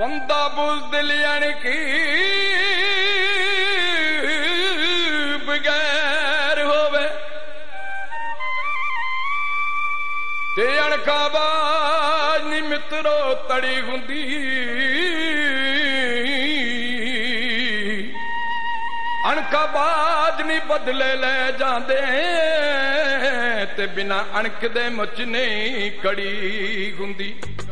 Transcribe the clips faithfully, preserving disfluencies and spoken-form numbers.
ਬੰਦਾ ਬੁਜ਼ਦਿਲ ਯਾਨੀ ਕਿ ਬਗੈਰ ਹੋਵੇ ਤੇ ਅਣਖਾਬਾਜ਼ ਨੀ ਮਿੱਤਰੋ ਤੜੀ ਹੁੰਦੀ ਅਣਖਾਬਾਜ਼ ਨੀ ਬਦਲੇ ਲੈ ਜਾਂਦੇ ਤੇ ਬਿਨਾ ਅਣਖ ਦੇ ਮੁੱਚ ਨਹੀਂ ਕੜੀ ਹੁੰਦੀ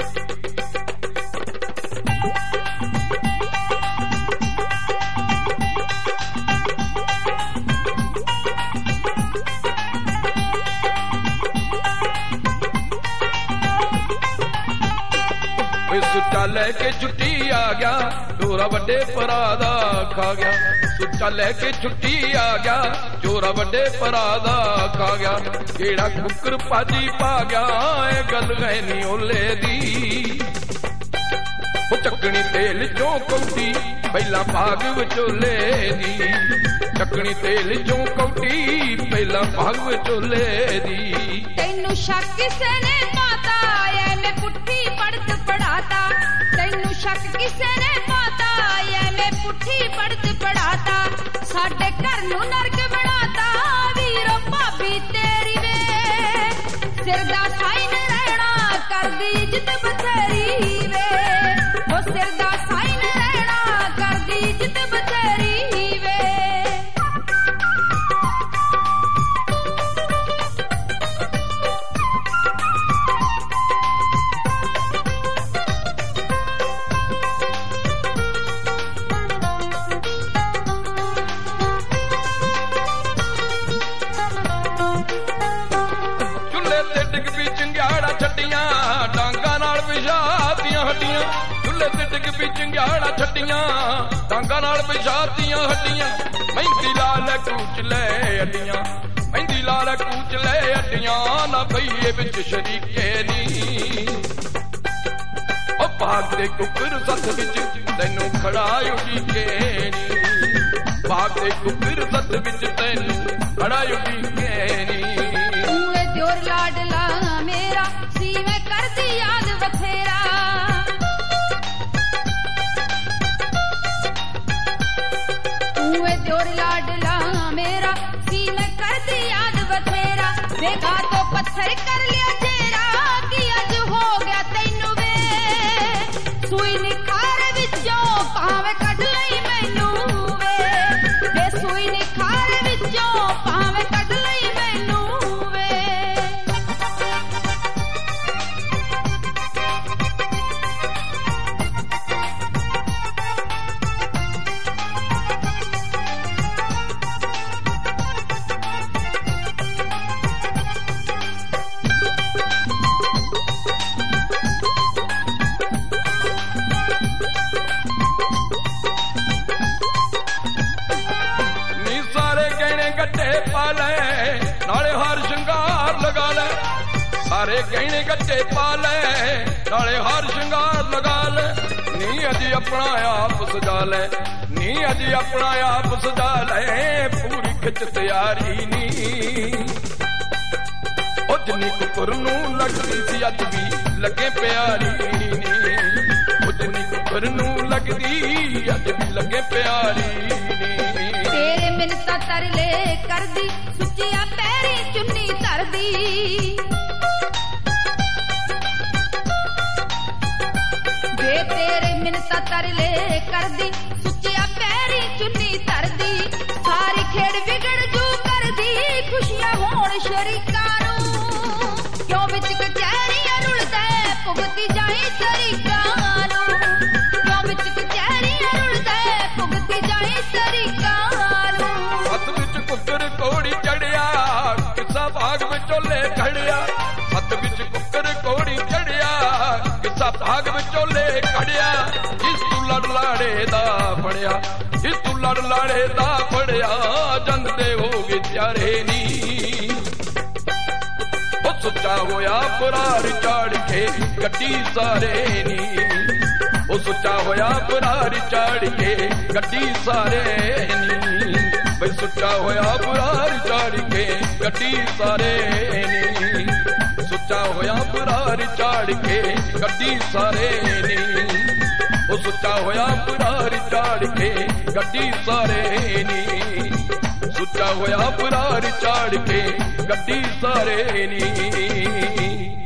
ਸੁੱਚਾ ਲੈ ਕੇ ਛੁੱਟੀ ਆ ਗਿਆ ਚੋਰਾ ਵੱਡੇ ਭਰਾ ਦਾ ਖਾ ਗਿਆ ਸੁੱਚਾ ਲੈ ਕੇ ਛੁੱਟੀ ਆ ਗਿਆ ਚੋਰਾ ਵੱਡੇ ਭਰਾ ਦਾ ਖਾ ਗਿਆ ਕਿਹੜਾ ਕੁੱਕਰ ਭਾਜੀ ਪਾ ਗਿਆ ਇਹ ਗੱਲ ਹੈ ਨੀ ਓਲੇ ਦੀ ਉਹ ਚੱਕਣੀ ਤੇਲ ਚੋਂ ਕੌਟੀ ਪਹਿਲਾਂ ਭਾਗ ਵਿਚੋਲੇ ਦੀ ਚੱਕਣੀ ਤੇਲ ਚੋਂ ਕੌਟੀ ਪਹਿਲਾਂ ਭਾਗ ਵਿਚੋਲੇ ਦੀ ਤੈਨੂੰ ਸ਼ੱਕ ਕਿਸੇ ਨੇ ਪਾਤਾ ਐਵੇਂ ਪੁੱਠੀ ਪੜਤ ਪੜਾਤਾ ਤੈਨੂੰ ਸ਼ੱਕ ਕਿਸੇ ਨੇ ਪਾਤਾ ਐਵੇਂ ਪੁੱਠੀ ਪੜਤ ਪੜਾਤਾ ਸਾਡੇ ਘਰ ਨੂੰ ਨਰਕ ਬਣਾਤਾ ਵੀਰੋ ਭਾਬੀ ਤੇਰੀ ਵੇ ਸਿਰ ਦਾ ਸਾਈਨ ਰਹਿਣਾ ਕਰਦੀ ਇੱਜ਼ਤ ਬਥੇਰੀ ਵੇ ਉਹ ਸਿਰ ਦਾ ਸਾਈਨ ਰਹਿਣਾ ਕਰਦੀ ਇੱਜ਼ਤ ਬਥੇਰੀ ਵੇ ਡਾਂਗਾ ਨਾਲ ਵਿਛਾਤੀਆਂ ਹੱਡੀਆਂ ਚੁੱਲ੍ਹੇ ਤੇ ਡਿੱਗ ਵੀ ਚੰਗਿਆੜਾ ਛੱਡੀਆਂ ਡਾਂਗਾ ਨਾਲ ਵਿਛਾਤੀਆਂ ਹੱਡੀਆਂ ਮਹਿੰਦੀ ਲਾਲ ਕੂਚ ਲੈ ਅੱਡੀਆਂ ਮਹਿੰਦੀ ਲਾਲ ਕੂਚ ਲੈ ਅੱਡੀਆਂ ਨਾ ਭਈਏ ਵਿੱਚ ਸ਼ਰੀਕੇ ਨੀ ਉਹ ਭਾਗ ਦੇ ਕੁੱਕਰ ਸੱਤ ਵਿੱਚ ਤੈਨੂੰ ਖੜਾ ਉਡੀਕੇ ਨੀ ਭਾਗ ਦੇ ਕੁੱਕਰ ਸੱਤ ਵਿੱਚ ਤੈਨੂੰ ਖੜਾ ਉਡੀਕੇ ਨੀ ਓਏ ਦਿਓਰ ਲਾਡਲਾ ਮੇਰਾ ਸੀ ਮੈਂ ਕਰਦੀ ਯਾਦ ਬਥੇਰਾ ਓਏ ਦਿਓਰ ਲਾਡਲਾ ਮੇਰਾ ਸੀ ਮੈਂ ਕਰਦੀ ਯਾਦ ਬਥੇਰਾ ਦੇਖਾ ਤੋਂ ਪੱਥਰ ਕਰ ਲਿਆ ਤੇਰਾ ਕੀ ਅੱਜ ਹੋ ਗਿਆ ਤੈਨੂੰ ਵੇ ਸੂਈ ਨਿਖਾਰ ਵਿੱਚੋਂ ਭਾਵੇਂ ਕੱਢ ਲਈ ਮੈਨੂੰ ਵੇ ਵੇ ਸੂਈ ਨਿਖਾਰ ਵਿੱਚੋਂ ਭਾਵੇਂ ਕੱਢ ਲਈ ਮੈਨੂੰ ਵੇ ਨਾਲੇ ਹਾਰ ਸ਼ਿੰਗਾਰ ਲਗਾ ਲੈ ਸਾਰੇ ਗਹਿਣੇ ਗੱਟੇ ਪਾ ਲੈ ਨਾਲੇ ਹਾਰ ਸ਼ਿੰਗਾਰ ਲਗਾ ਲੈ ਨੀ ਅਜੀ ਆਪਣਾ ਆਪ ਸਜਾ ਲੈ ਨੀ ਅਜੀ ਆਪਣਾ ਆਪ ਸਜਾ ਲੈ ਪੂਰੀ ਖਿੱਚ ਤਿਆਰੀ ਨੀ ਉਹ ਜਿੰਨੀ ਕੁੱਕਰ ਨੂੰ ਲੱਗਦੀ ਸੀ ਅੱਜ ਵੀ ਲੱਗੇ ਪਿਆਰੀ ਨੀ ਉਹ ਜਿੰਨੀ ਕੁੱਕਰ ਨੂੰ ਲੱਗਦੀ ਅੱਜ ਵੀ ਲੱਗੇ ਪਿਆਰੀ ਨੀ ਤੇਰੇ ਮਿੰਨਤਾਂ ਤਰਲੇ ਕਰਦੀ ਸੁੱਚਿਆ ਪੈਰੀ ਚੁੰਨੀ ਧਰਦੀ ਵੇ ਤੇਰੇ ਮਿੰਨਤਾਂ ਤਰਲੇ ਕਰਦੀ ਸੁੱਚਿਆ ਪੈਰੀ ਚੁੰਨੀ ਧਰਦੀ ਸਾਰੀ ਖੇਡ ਵਿਗੜ ਜੂ ਕਰਦੀ ਖੁਸ਼ੀਆਂ ਹੋਣ ਸ਼ਰੀਕਾਂ ਨੂੰ ਕਿਉਂ ਵਿੱਚ ਕਚਹਿਰੀਆਂ ਰੁਲਦਾ ਭੁਗਤੀ ਜਾਏ ਤਰੀਕਾਂ ਨੂੰ ਕਿਉਂ ਵਿੱਚ ਕਚਹਿਰੀਆਂ ਰੁਲਦਾ ਭੁਗਤੀ ਜਾਏ ਤਰੀਕਾਂ ਹੱਥ ਵਿੱਚ ਕੁੱਕਰ ਕੋੜੀ ਚੜਿਆ ਕਿੱਸਾ ਬਾਗ ਵਿਚੋਲੇ ਖੜਿਆ ਹੱਥ ਵਿੱਚ ਕੁੱਕਰ ਕੋੜੀ ਚੜਿਆ ਕਿੱਸਾ ਬਾਗ ਵਿਚੋਲੇ ਖੜਿਆ ਜਿਸ ਤੂੰ ਲੜ ਲਾੜੇ ਦਾ ਫੜਿਆ ਜਿਸ ਤੂੰ ਲੜ ਲਾੜੇ ਦਾ ਫੜਿਆ ਜੰਗ ਦੇ ਹੋ ਗਏ ਤਿਆਰੇ ਨੀ ਉਹ ਸੁੱਚਾ ਹੋਇਆ ਪੁਰਾਰ ਚਾੜ ਕੇ ਗੱਡੀ ਸਾਰੇ ਨੀ ਉਹ ਸੁੱਚਾ ਹੋਇਆ ਪੁਰਾਰ ਚਾੜ ਕੇ ਗੱਡੀ ਸਾਰੇ ਨੀ ਬਈ ਸੁੱਚਾ ਹੋਇਆ ਪੁਰਾਰ ਚਾੜ ਕੇ ਗੱਡੀ ਸਾਰੇ ਨੀ ਸੁੱਚਾ ਹੋਇਆ ਪੁਰਾਰ ਚਾੜ ਕੇ ਗੱਡੀ ਸਾਰੇ ਨੀ ਉਹ ਸੁੱਚਾ ਹੋਇਆ ਪੁਰਾਰ ਚਾੜ ਕੇ ਗੱਡੀ ਸਾਰੇ ਨੀ, ਸੁੱਚਾ ਹੋਇਆ ਪੁਰਾਰ ਚਾੜ ਕੇ ਗੱਡੀ ਸਾਰੇ ਨੀ।